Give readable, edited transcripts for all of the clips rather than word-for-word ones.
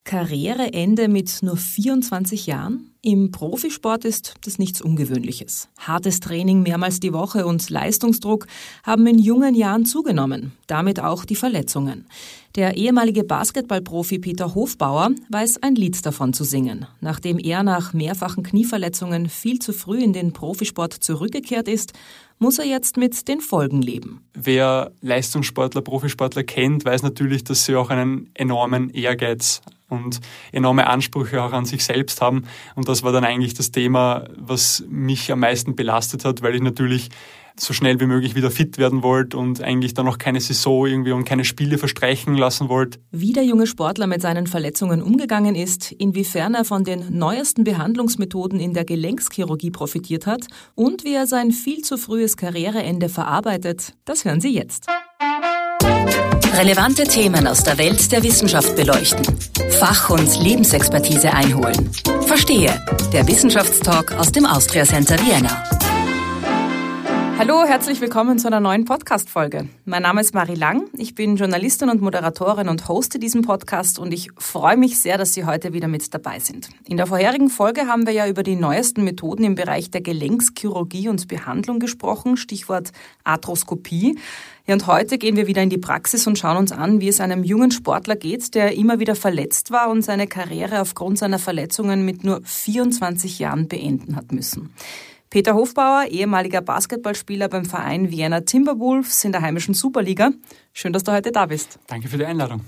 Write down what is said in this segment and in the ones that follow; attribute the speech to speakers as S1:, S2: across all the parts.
S1: Karriereende mit nur 24 Jahren? Im Profisport ist das nichts Ungewöhnliches. Hartes Training mehrmals die Woche und Leistungsdruck haben in jungen Jahren zugenommen, damit auch die Verletzungen. Der ehemalige Basketballprofi Peter Hofbauer weiß ein Lied davon zu singen. Nachdem er nach mehrfachen Knieverletzungen viel zu früh in den Profisport zurückgekehrt ist, muss er jetzt mit den Folgen leben.
S2: Wer Leistungssportler, Profisportler kennt, weiß natürlich, dass sie auch einen enormen Ehrgeiz und enorme Ansprüche auch an sich selbst haben. Und das war dann eigentlich das Thema, was mich am meisten belastet hat, weil ich natürlich so schnell wie möglich wieder fit werden wollte und eigentlich dann noch keine Saison irgendwie und keine Spiele verstreichen lassen wollte.
S1: Wie der junge Sportler mit seinen Verletzungen umgegangen ist, inwiefern er von den neuesten Behandlungsmethoden in der Gelenkschirurgie profitiert hat und wie er sein viel zu frühes Karriereende verarbeitet, das hören Sie jetzt.
S3: Relevante Themen aus der Welt der Wissenschaft beleuchten. Fach- und Lebensexpertise einholen. Verstehe, der Wissenschaftstalk aus dem Austria Center Vienna.
S1: Hallo, herzlich willkommen zu einer neuen Podcast-Folge. Mein Name ist Marie Lang, ich bin Journalistin und Moderatorin und hoste diesen Podcast und ich freue mich sehr, dass Sie heute wieder mit dabei sind. In der vorherigen Folge haben wir ja über die neuesten Methoden im Bereich der Gelenkschirurgie und Behandlung gesprochen, Stichwort Arthroskopie. Ja, und heute gehen wir wieder in die Praxis und schauen uns an, wie es einem jungen Sportler geht, der immer wieder verletzt war und seine Karriere aufgrund seiner Verletzungen mit nur 24 Jahren beenden hat müssen. Peter Hofbauer, ehemaliger Basketballspieler beim Verein Vienna Timberwolves in der heimischen Superliga. Schön, dass du heute da bist.
S2: Danke für die Einladung.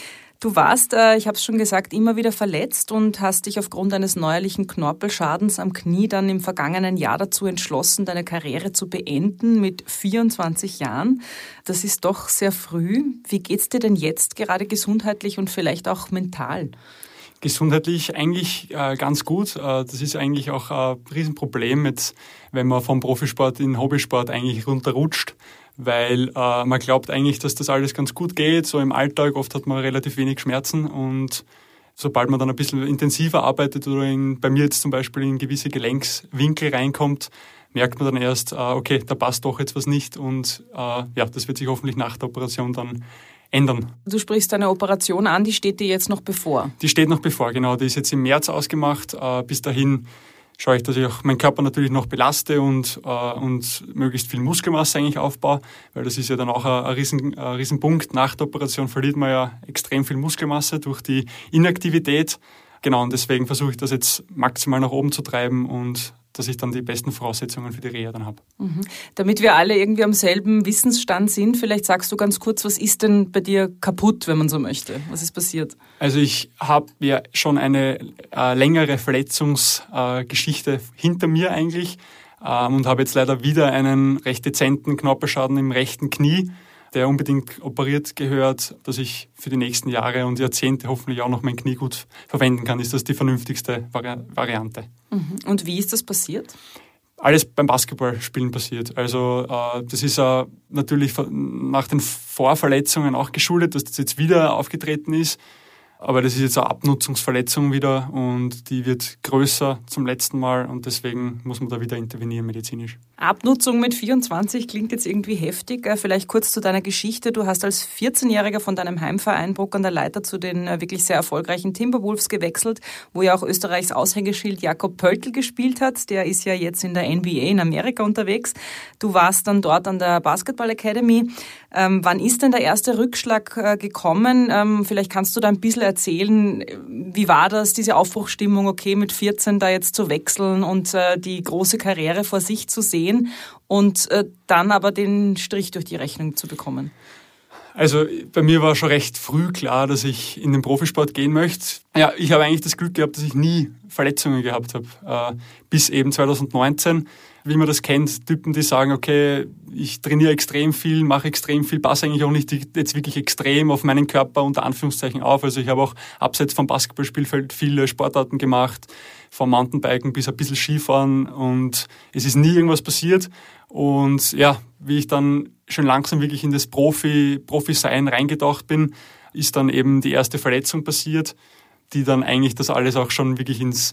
S1: Du warst, ich habe es schon gesagt, immer wieder verletzt und hast dich aufgrund eines neuerlichen Knorpelschadens am Knie dann im vergangenen Jahr dazu entschlossen, deine Karriere zu beenden mit 24 Jahren. Das ist doch sehr früh. Wie geht's dir denn jetzt gerade gesundheitlich und vielleicht auch mental?
S2: Gesundheitlich eigentlich ganz gut. Das ist eigentlich auch ein Riesenproblem, jetzt, wenn man vom Profisport in den Hobbysport eigentlich runterrutscht, weil man glaubt eigentlich, dass das alles ganz gut geht, so im Alltag. Oft hat man relativ wenig Schmerzen und sobald man dann ein bisschen intensiver arbeitet oder bei mir jetzt zum Beispiel in gewisse Gelenkswinkel reinkommt, merkt man dann erst, okay, da passt doch jetzt was nicht und das wird sich hoffentlich nach der Operation dann ändern.
S1: Du sprichst eine Operation an, die steht dir jetzt noch bevor?
S2: Die steht noch bevor, genau. Die ist jetzt im März ausgemacht. Bis dahin schaue ich, dass ich auch meinen Körper natürlich noch belaste und möglichst viel Muskelmasse eigentlich aufbaue, weil das ist ja dann auch ein Riesenpunkt. Nach der Operation verliert man ja extrem viel Muskelmasse durch die Inaktivität. Genau, und deswegen versuche ich das jetzt maximal nach oben zu treiben und dass ich dann die besten Voraussetzungen für die Reha dann habe.
S1: Mhm. Damit wir alle irgendwie am selben Wissensstand sind, vielleicht sagst du ganz kurz, was ist denn bei dir kaputt, wenn man so möchte? Was ist passiert?
S2: Also ich habe ja schon eine längere Verletzungsgeschichte hinter mir eigentlich und habe jetzt leider wieder einen recht dezenten Knorpelschaden im rechten Knie, der unbedingt operiert gehört, dass ich für die nächsten Jahre und Jahrzehnte hoffentlich auch noch mein Knie gut verwenden kann. Ist das die vernünftigste Variante.
S1: Und wie ist das passiert?
S2: Alles beim Basketballspielen passiert. Also das ist natürlich nach den Vorverletzungen auch geschuldet, dass das jetzt wieder aufgetreten ist. Aber das ist jetzt eine Abnutzungsverletzung wieder und die wird größer zum letzten Mal und deswegen muss man da wieder intervenieren medizinisch.
S1: Abnutzung mit 24 klingt jetzt irgendwie heftig. Vielleicht kurz zu deiner Geschichte. Du hast als 14-Jähriger von deinem Heimverein Bruck an der Leiter zu den wirklich sehr erfolgreichen Timberwolves gewechselt, wo ja auch Österreichs Aushängeschild Jakob Pöltl gespielt hat. Der ist ja jetzt in der NBA in Amerika unterwegs. Du warst dann dort an der Basketball Academy. Wann ist denn der erste Rückschlag gekommen? Vielleicht kannst du da ein bisschen erzählen, wie war das, diese Aufbruchsstimmung, okay, mit 14 da jetzt zu wechseln und die große Karriere vor sich zu sehen und dann aber den Strich durch die Rechnung zu bekommen?
S2: Also bei mir war schon recht früh klar, dass ich in den Profisport gehen möchte. Ja, ich habe eigentlich das Glück gehabt, dass ich nie Verletzungen gehabt habe, bis eben 2019. Wie man das kennt, Typen, die sagen, okay, ich trainiere extrem viel, mache extrem viel, passe eigentlich auch nicht jetzt wirklich extrem auf meinen Körper unter Anführungszeichen auf. Also ich habe auch abseits vom Basketballspielfeld viele Sportarten gemacht, vom Mountainbiken bis ein bisschen Skifahren und es ist nie irgendwas passiert. Und ja, wie ich dann schon langsam wirklich in das Profi-Sein reingetaucht bin, ist dann eben die erste Verletzung passiert, die dann eigentlich das alles auch schon wirklich ins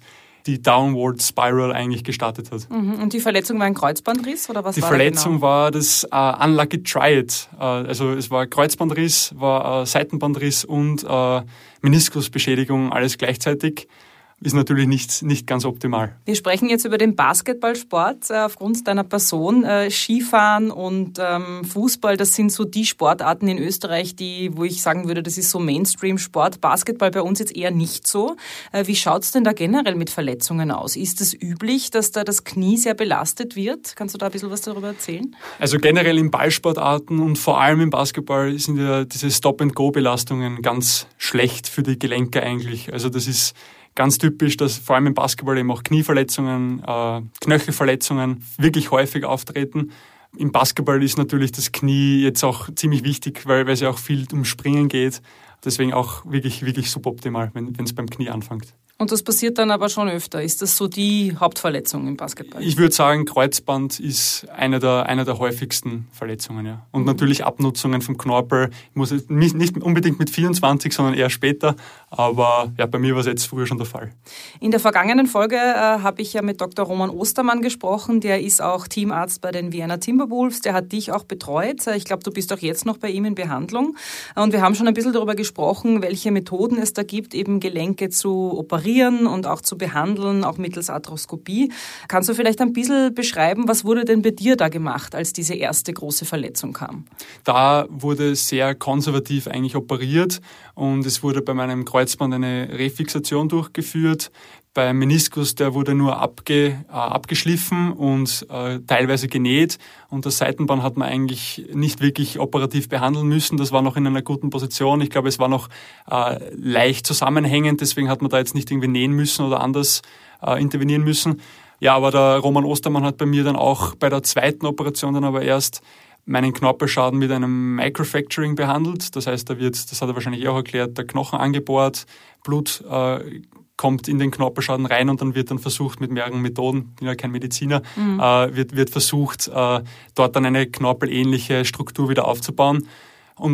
S2: die Downward Spiral eigentlich gestartet hat.
S1: Und die Verletzung war ein Kreuzbandriss oder was
S2: Die
S1: war
S2: Verletzung
S1: genau?
S2: war das Unlucky Triad. Also es war Kreuzbandriss, war Seitenbandriss und Meniskusbeschädigung, alles gleichzeitig. Ist natürlich nicht ganz optimal.
S1: Wir sprechen jetzt über den Basketballsport aufgrund deiner Person. Skifahren und Fußball, das sind so die Sportarten in Österreich, wo ich sagen würde, das ist so Mainstream-Sport. Basketball bei uns jetzt eher nicht so. Wie schaut's denn da generell mit Verletzungen aus? Ist es üblich, dass da das Knie sehr belastet wird? Kannst du da ein bisschen was darüber erzählen?
S2: Also generell in Ballsportarten und vor allem im Basketball sind ja diese Stop-and-Go-Belastungen ganz schlecht für die Gelenke eigentlich. Also das ist ganz typisch, dass vor allem im Basketball eben auch Knieverletzungen, Knöchelverletzungen wirklich häufig auftreten. Im Basketball ist natürlich das Knie jetzt auch ziemlich wichtig, weil es ja auch viel um Springen geht. Deswegen auch wirklich suboptimal, wenn es beim Knie anfängt.
S1: Und das passiert dann aber schon öfter. Ist das so die Hauptverletzung im Basketball?
S2: Ich würde sagen, Kreuzband ist einer der häufigsten Verletzungen. Ja. Und natürlich Abnutzungen vom Knorpel. Ich muss nicht unbedingt mit 24, sondern eher später. Aber ja, bei mir war es jetzt früher schon der Fall.
S1: In der vergangenen Folge habe ich ja mit Dr. Roman Ostermann gesprochen. Der ist auch Teamarzt bei den Vienna Timberwolves. Der hat dich auch betreut. Ich glaube, du bist auch jetzt noch bei ihm in Behandlung. Und wir haben schon ein bisschen darüber gesprochen, welche Methoden es da gibt, eben Gelenke zu operieren und auch zu behandeln, auch mittels Arthroskopie. Kannst du vielleicht ein bisschen beschreiben, was wurde denn bei dir da gemacht, als diese erste große Verletzung kam? Da
S2: wurde sehr konservativ eigentlich operiert und es wurde bei meinem Kreuzband eine Refixation durchgeführt. Beim Meniskus, der wurde nur abgeschliffen und teilweise genäht. Und das Seitenband hat man eigentlich nicht wirklich operativ behandeln müssen. Das war noch in einer guten Position. Ich glaube, es war noch leicht zusammenhängend. Deswegen hat man da jetzt nicht irgendwie nähen müssen oder anders intervenieren müssen. Ja, aber der Roman Ostermann hat bei mir dann auch bei der zweiten Operation dann aber erst meinen Knorpelschaden mit einem Microfracturing behandelt. Das heißt, das hat er wahrscheinlich auch erklärt, der Knochen angebohrt, Blut kommt in den Knorpelschaden rein und dann wird dann versucht mit mehreren Methoden, ich bin ja kein Mediziner, wird versucht, dort dann eine knorpelähnliche Struktur wieder aufzubauen. Und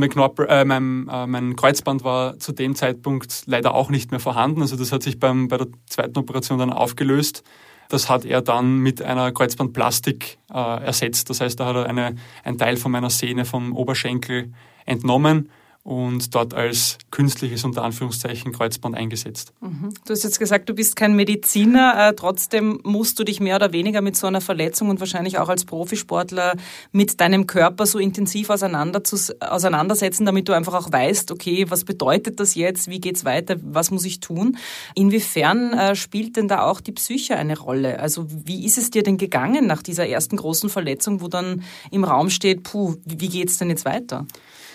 S2: mein Kreuzband war zu dem Zeitpunkt leider auch nicht mehr vorhanden. Also das hat sich bei der zweiten Operation dann aufgelöst. Das hat er dann mit einer Kreuzbandplastik ersetzt. Das heißt, da hat er einen Teil von meiner Sehne vom Oberschenkel entnommen und dort als künstliches, unter Anführungszeichen, Kreuzband eingesetzt. Du hast jetzt gesagt, du bist kein Mediziner, trotzdem musst du dich mehr oder weniger mit so einer Verletzung und wahrscheinlich auch als Profisportler mit deinem Körper so intensiv auseinandersetzen, damit du einfach auch weißt, okay, was bedeutet das jetzt, wie geht's weiter, was muss ich tun? Inwiefern spielt denn da auch die Psyche eine Rolle? Also wie ist es dir denn gegangen nach dieser ersten großen Verletzung, wo dann im Raum steht, wie geht's denn jetzt weiter?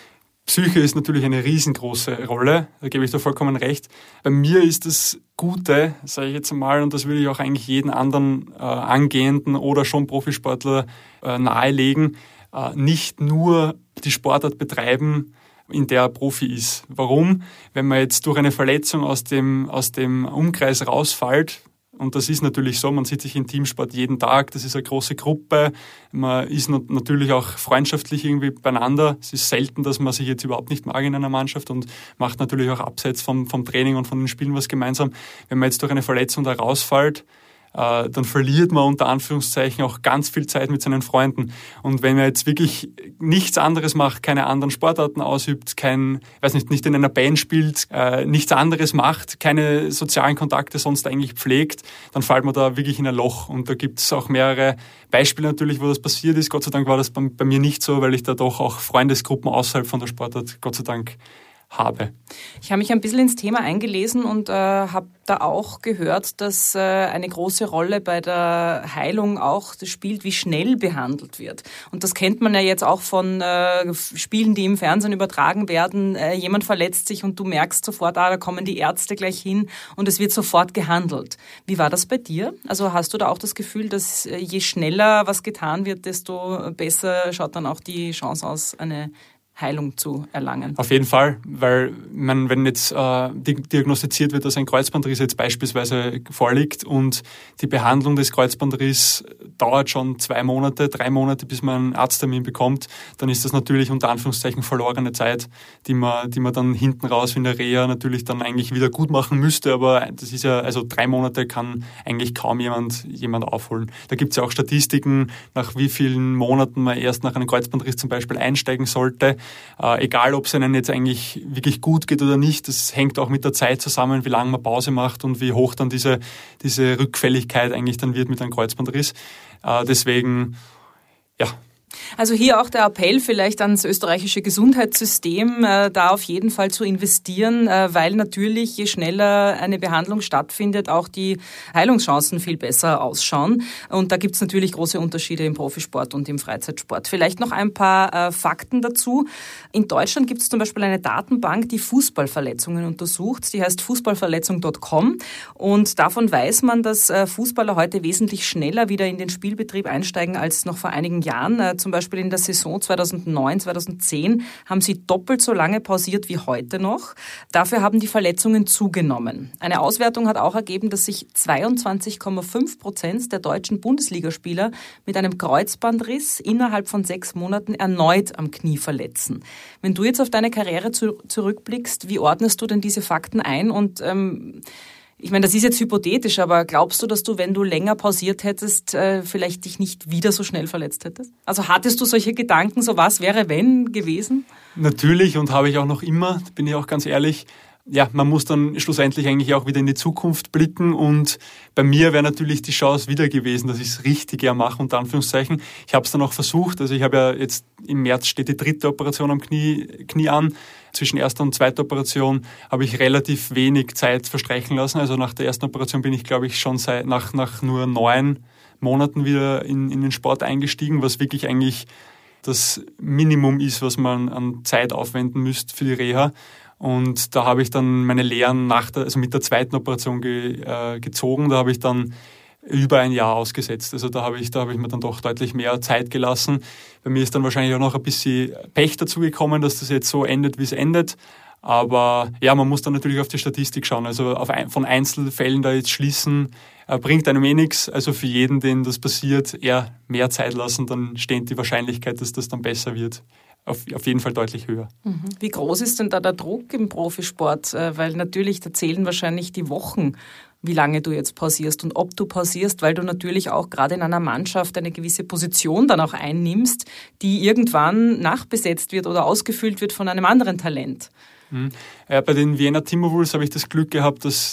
S2: Psyche ist natürlich eine riesengroße Rolle, da gebe ich dir vollkommen recht. Bei mir ist das Gute, sage ich jetzt einmal, und das würde ich auch eigentlich jeden anderen Angehenden oder schon Profisportler nahelegen, nicht nur die Sportart betreiben, in der er Profi ist. Warum? Wenn man jetzt durch eine Verletzung aus dem Umkreis rausfällt, und das ist natürlich so, man sieht sich im Teamsport jeden Tag, das ist eine große Gruppe, man ist natürlich auch freundschaftlich irgendwie beieinander. Es ist selten, dass man sich jetzt überhaupt nicht mag in einer Mannschaft und macht natürlich auch abseits vom Training und von den Spielen was gemeinsam. Wenn man jetzt durch eine Verletzung da rausfällt, dann verliert man unter Anführungszeichen auch ganz viel Zeit mit seinen Freunden. Und wenn man jetzt wirklich nichts anderes macht, keine anderen Sportarten ausübt, nicht in einer Band spielt, nichts anderes macht, keine sozialen Kontakte sonst eigentlich pflegt, dann fällt man da wirklich in ein Loch. Und da gibt es auch mehrere Beispiele natürlich, wo das passiert ist. Gott sei Dank war das bei mir nicht so, weil ich da doch auch Freundesgruppen außerhalb von der Sportart, Gott sei Dank, habe. Ich habe mich ein bisschen ins Thema eingelesen und habe da auch gehört, dass eine große Rolle bei der Heilung auch das spielt, wie schnell behandelt wird. Und das kennt man ja jetzt auch von Spielen, die im Fernsehen übertragen werden. Jemand verletzt sich und du merkst sofort, da kommen die Ärzte gleich hin und es wird sofort gehandelt. Wie war das bei dir? Also hast du da auch das Gefühl, dass je schneller was getan wird, desto besser schaut dann auch die Chance aus, eine
S1: Heilung zu erlangen.
S2: Auf jeden Fall, weil wenn jetzt diagnostiziert wird, dass ein Kreuzbandriss jetzt beispielsweise vorliegt und die Behandlung des Kreuzbandriss dauert schon 2 Monate, 3 Monate, bis man einen Arzttermin bekommt, dann ist das natürlich unter Anführungszeichen verlorene Zeit, die man dann hinten raus in der Reha natürlich dann eigentlich wieder gut machen müsste, aber das ist ja, also 3 Monate kann eigentlich kaum jemand aufholen. Da gibt es ja auch Statistiken, nach wie vielen Monaten man erst nach einem Kreuzbandriss zum Beispiel einsteigen sollte. Egal, ob es einem jetzt eigentlich wirklich gut geht oder nicht, das hängt auch mit der Zeit zusammen, wie lange man Pause macht und wie hoch dann diese Rückfälligkeit eigentlich dann wird mit einem Kreuzbandriss. Deswegen, ja.
S1: Also hier auch der Appell vielleicht ans österreichische Gesundheitssystem, da auf jeden Fall zu investieren, weil natürlich je schneller eine Behandlung stattfindet, auch die Heilungschancen viel besser ausschauen. Und da gibt es natürlich große Unterschiede im Profisport und im Freizeitsport. Vielleicht noch ein paar Fakten dazu. In Deutschland gibt es zum Beispiel eine Datenbank, die Fußballverletzungen untersucht. Die heißt fußballverletzung.com. Und davon weiß man, dass Fußballer heute wesentlich schneller wieder in den Spielbetrieb einsteigen als noch vor einigen Jahren. Zum Beispiel in der Saison 2009, 2010 haben sie doppelt so lange pausiert wie heute noch. Dafür haben die Verletzungen zugenommen. Eine Auswertung hat auch ergeben, dass sich 22,5% der deutschen Bundesligaspieler mit einem Kreuzbandriss innerhalb von 6 Monaten erneut am Knie verletzen. Wenn du jetzt auf deine Karriere zurückblickst, wie ordnest du denn diese Fakten ein? Und ich meine, das ist jetzt hypothetisch, aber glaubst du, dass du, wenn du länger pausiert hättest, vielleicht dich nicht wieder so schnell verletzt hättest? Also hattest du solche Gedanken, so was wäre, wenn gewesen?
S2: Natürlich, und habe ich auch noch immer, bin ich auch ganz ehrlich. Ja, man muss dann schlussendlich eigentlich auch wieder in die Zukunft blicken und bei mir wäre natürlich die Chance wieder gewesen, dass ich das Richtige mache, unter Anführungszeichen. Ich habe es dann auch versucht, also ich habe ja jetzt im März steht die 3. Operation am Knie an. Zwischen 1. und 2. Operation habe ich relativ wenig Zeit verstreichen lassen. Also nach der 1. Operation bin ich, glaube ich, schon nach nur 9 Monaten wieder in den Sport eingestiegen, was wirklich eigentlich das Minimum ist, was man an Zeit aufwenden müsste für die Reha. Und da habe ich dann meine Lehren mit der 2. Operation gezogen. Da habe ich dann über ein Jahr ausgesetzt. Also da habe ich mir dann doch deutlich mehr Zeit gelassen. Bei mir ist dann wahrscheinlich auch noch ein bisschen Pech dazu gekommen, dass das jetzt so endet, wie es endet. Aber ja, man muss dann natürlich auf die Statistik schauen. Also von Einzelfällen da jetzt schließen, bringt einem nichts. Also für jeden, den das passiert, eher mehr Zeit lassen, dann steht die Wahrscheinlichkeit, dass das dann besser wird, auf jeden Fall deutlich höher.
S1: Wie groß ist denn da der Druck im Profisport? Weil natürlich, da zählen wahrscheinlich die Wochen, wie lange du jetzt pausierst und ob du pausierst, weil du natürlich auch gerade in einer Mannschaft eine gewisse Position dann auch einnimmst, die irgendwann nachbesetzt wird oder ausgefüllt wird von einem anderen Talent.
S2: Ja, bei den Vienna Timberwolves habe ich das Glück gehabt, dass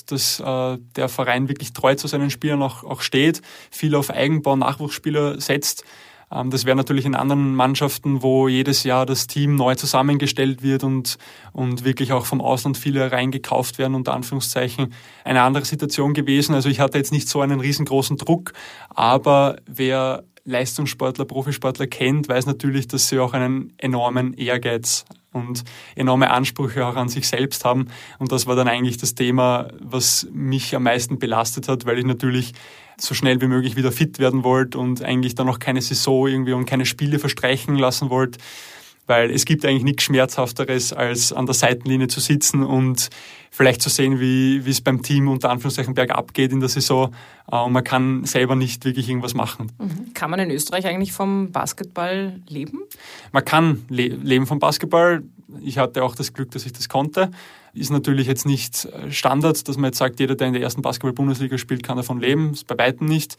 S2: der Verein wirklich treu zu seinen Spielern auch steht, viel auf Eigenbau, Nachwuchsspieler setzt. Das wäre natürlich in anderen Mannschaften, wo jedes Jahr das Team neu zusammengestellt wird und wirklich auch vom Ausland viele reingekauft werden, unter Anführungszeichen, eine andere Situation gewesen. Also ich hatte jetzt nicht so einen riesengroßen Druck, aber wer Leistungssportler, Profisportler kennt, weiß natürlich, dass sie auch einen enormen Ehrgeiz und enorme Ansprüche auch an sich selbst haben. Und das war dann eigentlich das Thema, was mich am meisten belastet hat, weil ich natürlich so schnell wie möglich wieder fit werden wollte und eigentlich dann noch keine Saison irgendwie und keine Spiele verstreichen lassen wollte. Weil es gibt eigentlich nichts Schmerzhafteres, als an der Seitenlinie zu sitzen und vielleicht zu sehen, wie es beim Team unter Anführungszeichen bergab geht in der Saison. Und man kann selber nicht wirklich irgendwas machen.
S1: Kann man in Österreich eigentlich vom Basketball leben?
S2: Man kann leben vom Basketball. Ich hatte auch das Glück, dass ich das konnte. Ist natürlich jetzt nicht Standard, dass man jetzt sagt, jeder, der in der ersten Basketball-Bundesliga spielt, kann davon leben. Das ist bei weitem nicht.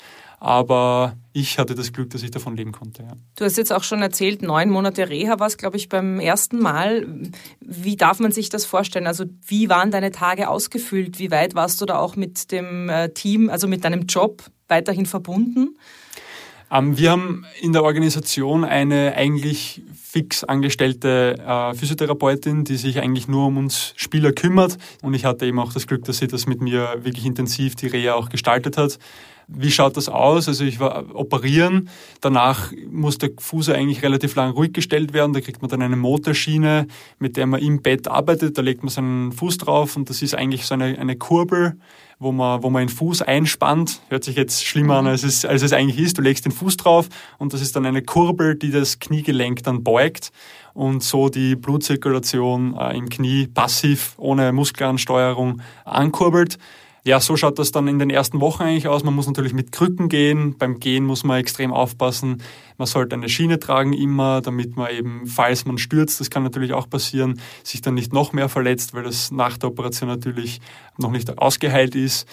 S2: Aber ich hatte das Glück, dass ich davon leben konnte. Ja.
S1: Du hast jetzt auch schon erzählt, 9 Monate Reha war es, glaube ich, beim ersten Mal. Wie darf man sich das vorstellen? Also wie waren deine Tage ausgefüllt? Wie weit warst du da auch mit dem Team, also mit deinem Job weiterhin verbunden?
S2: Wir haben in der Organisation eine eigentlich fix angestellte Physiotherapeutin, die sich eigentlich nur um uns Spieler kümmert. Und ich hatte eben auch das Glück, dass sie das mit mir wirklich intensiv die Reha auch gestaltet hat. Wie schaut das aus? Also ich war operieren, danach muss der Fuß eigentlich relativ lang ruhig gestellt werden, da kriegt man dann eine Motorschiene, mit der man im Bett arbeitet, da legt man seinen Fuß drauf und das ist eigentlich so eine Kurbel, wo man den Fuß einspannt. Hört sich jetzt schlimmer an, als es eigentlich ist. Du legst den Fuß drauf und das ist dann eine Kurbel, die das Kniegelenk dann beugt und so die Blutzirkulation im Knie passiv, ohne Muskelansteuerung ankurbelt. Ja, so schaut das dann in den ersten Wochen eigentlich aus. Man muss natürlich mit Krücken gehen. Beim Gehen muss man extrem aufpassen. Man sollte eine Schiene tragen immer, damit man eben, falls man stürzt, das kann natürlich auch passieren, sich dann nicht noch mehr verletzt, weil das nach der Operation natürlich noch nicht ausgeheilt ist.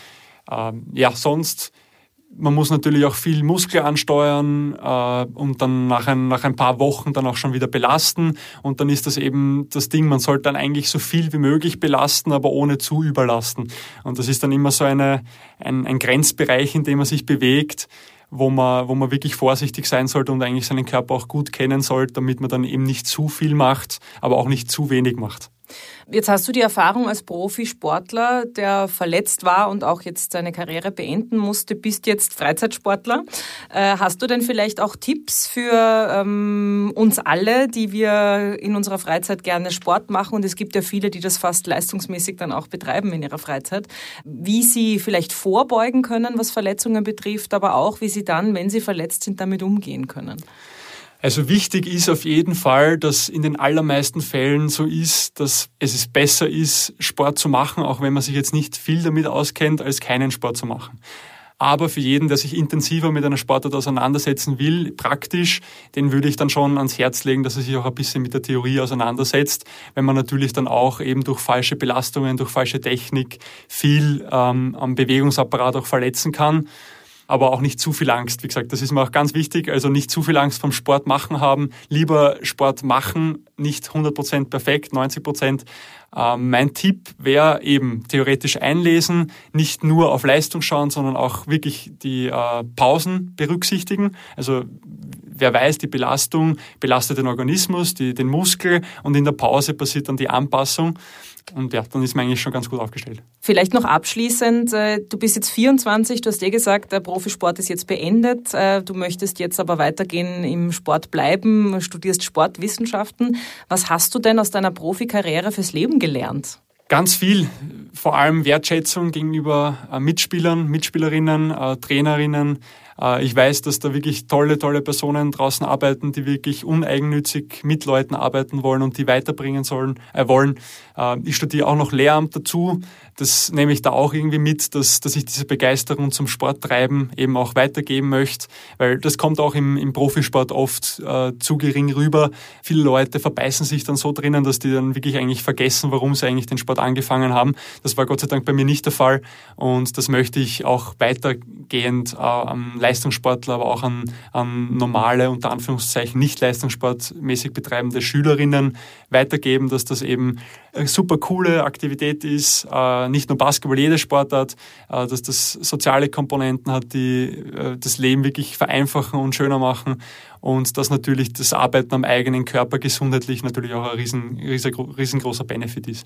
S2: Sonst, man muss natürlich auch viel Muskel ansteuern und dann nach ein paar Wochen dann auch schon wieder belasten. Und dann ist das eben das Ding, man sollte dann eigentlich so viel wie möglich belasten, aber ohne zu überlasten. Und das ist dann immer so ein Grenzbereich, in dem man sich bewegt, wo man wirklich vorsichtig sein sollte und eigentlich seinen Körper auch gut kennen sollte, damit man dann eben nicht zu viel macht, aber auch nicht zu wenig macht.
S1: Jetzt hast du die Erfahrung als Profisportler, der verletzt war und auch jetzt seine Karriere beenden musste, bist jetzt Freizeitsportler. Hast du denn vielleicht auch Tipps für uns alle, die wir in unserer Freizeit gerne Sport machen? Und es gibt ja viele, die das fast leistungsmäßig dann auch betreiben in ihrer Freizeit. Wie sie vielleicht vorbeugen können, was Verletzungen betrifft, aber auch, wie sie dann, wenn sie verletzt sind, damit umgehen können.
S2: Also wichtig ist auf jeden Fall, dass in den allermeisten Fällen so ist, dass es besser ist, Sport zu machen, auch wenn man sich jetzt nicht viel damit auskennt, als keinen Sport zu machen. Aber für jeden, der sich intensiver mit einer Sportart auseinandersetzen will, praktisch, den würde ich dann schon ans Herz legen, dass er sich auch ein bisschen mit der Theorie auseinandersetzt, wenn man natürlich dann auch eben durch falsche Belastungen, durch falsche Technik viel am Bewegungsapparat auch verletzen kann. Aber auch nicht zu viel Angst. Wie gesagt, das ist mir auch ganz wichtig. Also nicht zu viel Angst vom Sport machen haben. Lieber Sport machen, nicht 100% perfekt, 90%. Mein Tipp wäre eben theoretisch einlesen, nicht nur auf Leistung schauen, sondern auch wirklich die Pausen berücksichtigen. Also wer weiß, die Belastung belastet den Organismus, den Muskel und in der Pause passiert dann die Anpassung. Und ja, dann ist man eigentlich schon ganz gut aufgestellt.
S1: Vielleicht noch abschließend, du bist jetzt 24, du hast gesagt, der Profisport ist jetzt beendet, du möchtest jetzt aber weitergehen im Sport bleiben, studierst Sportwissenschaften. Was hast du denn aus deiner Profikarriere fürs Leben gelernt?
S2: Ganz viel, vor allem Wertschätzung gegenüber Mitspielern, Mitspielerinnen, Trainerinnen. Ich weiß, dass da wirklich tolle Personen draußen arbeiten, die wirklich uneigennützig mit Leuten arbeiten wollen und die weiterbringen wollen. Ich studiere auch noch Lehramt dazu. Das nehme ich da auch irgendwie mit, dass ich diese Begeisterung zum Sporttreiben eben auch weitergeben möchte, weil das kommt auch im Profisport oft zu gering rüber. Viele Leute verbeißen sich dann so drinnen, dass die dann wirklich eigentlich vergessen, warum sie eigentlich den Sport angefangen haben. Das war Gott sei Dank bei mir nicht der Fall und das möchte ich auch weitergehend am Leistungssportler, aber auch an normale, unter Anführungszeichen, nicht leistungssportmäßig betreibende Schülerinnen weitergeben, dass das eben eine super coole Aktivität ist, nicht nur Basketball, jede Sportart, dass das soziale Komponenten hat, die das Leben wirklich vereinfachen und schöner machen und dass natürlich das Arbeiten am eigenen Körper gesundheitlich natürlich auch ein riesengroßer Benefit ist.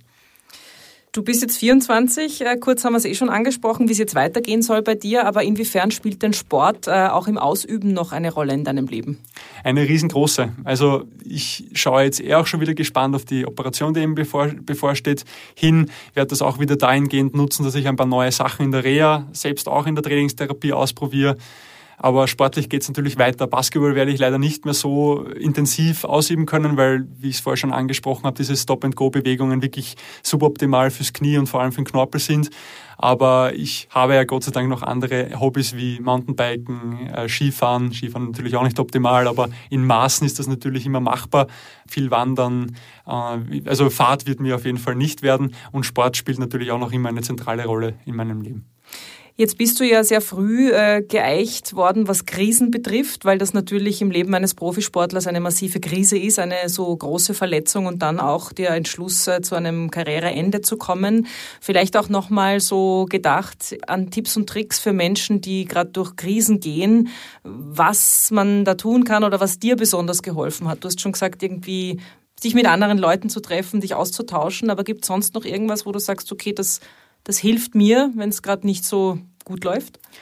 S1: Du bist jetzt 24, kurz haben wir es schon angesprochen, wie es jetzt weitergehen soll bei dir, aber inwiefern spielt denn Sport auch im Ausüben noch eine Rolle in deinem Leben?
S2: Eine riesengroße. Also ich schaue jetzt auch schon wieder gespannt auf die Operation, die eben bevorsteht, hin. Ich werde das auch wieder dahingehend nutzen, dass ich ein paar neue Sachen in der Reha, selbst auch in der Trainingstherapie ausprobiere. Aber sportlich geht es natürlich weiter. Basketball werde ich leider nicht mehr so intensiv ausüben können, weil, wie ich es vorher schon angesprochen habe, diese Stop-and-Go-Bewegungen wirklich suboptimal fürs Knie und vor allem für den Knorpel sind. Aber ich habe ja Gott sei Dank noch andere Hobbys wie Mountainbiken, Skifahren. Skifahren natürlich auch nicht optimal, aber in Maßen ist das natürlich immer machbar. Viel Wandern, also Fahrt wird mir auf jeden Fall nicht werden. Und Sport spielt natürlich auch noch immer eine zentrale Rolle in meinem Leben.
S1: Jetzt bist du ja sehr früh geeicht worden, was Krisen betrifft, weil das natürlich im Leben eines Profisportlers eine massive Krise ist, eine so große Verletzung und dann auch der Entschluss, zu einem Karriereende zu kommen. Vielleicht auch nochmal so gedacht an Tipps und Tricks für Menschen, die gerade durch Krisen gehen, was man da tun kann oder was dir besonders geholfen hat. Du hast schon gesagt, irgendwie sich mit anderen Leuten zu treffen, dich auszutauschen, aber gibt es sonst noch irgendwas, wo du sagst, okay, das hilft mir, wenn es gerade nicht so gut läuft?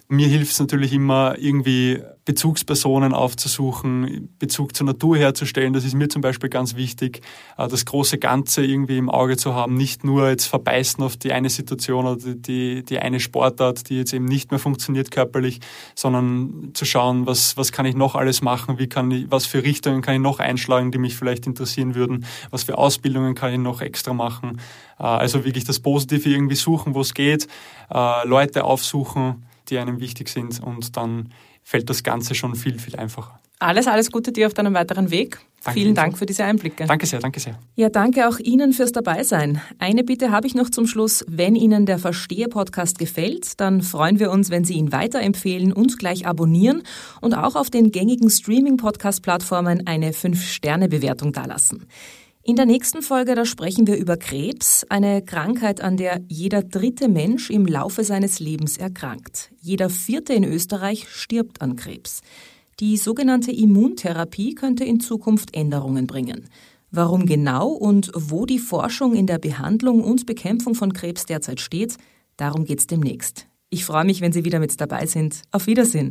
S2: Mir hilft es natürlich immer, irgendwie Bezugspersonen aufzusuchen, Bezug zur Natur herzustellen. Das ist mir zum Beispiel ganz wichtig, das große Ganze irgendwie im Auge zu haben. Nicht nur jetzt verbeißen auf die eine Situation oder die eine Sportart, die jetzt eben nicht mehr funktioniert körperlich, sondern zu schauen, was kann ich noch alles machen, was für Richtungen kann ich noch einschlagen, die mich vielleicht interessieren würden, was für Ausbildungen kann ich noch extra machen. Also wirklich das Positive irgendwie suchen, wo es geht, Leute aufsuchen, die einem wichtig sind, und dann fällt das Ganze schon viel, viel einfacher.
S1: Alles Gute dir auf deinem weiteren Weg.
S2: Danke
S1: Vielen Dank für diese Einblicke.
S2: Danke sehr, danke sehr.
S1: Ja, danke auch Ihnen fürs Dabeisein. Eine Bitte habe ich noch zum Schluss. Wenn Ihnen der Verstehe-Podcast gefällt, dann freuen wir uns, wenn Sie ihn weiterempfehlen und gleich abonnieren und auch auf den gängigen Streaming-Podcast-Plattformen eine 5-Sterne-Bewertung dalassen. In der nächsten Folge, da sprechen wir über Krebs, eine Krankheit, an der jeder 3. Mensch im Laufe seines Lebens erkrankt. Jeder 4. in Österreich stirbt an Krebs. Die sogenannte Immuntherapie könnte in Zukunft Änderungen bringen. Warum genau und wo die Forschung in der Behandlung und Bekämpfung von Krebs derzeit steht, darum geht's demnächst. Ich freue mich, wenn Sie wieder mit dabei sind. Auf Wiedersehen.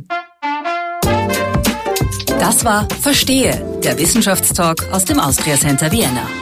S3: Das war Verstehe, der Wissenschaftstalk aus dem Austria Center Vienna.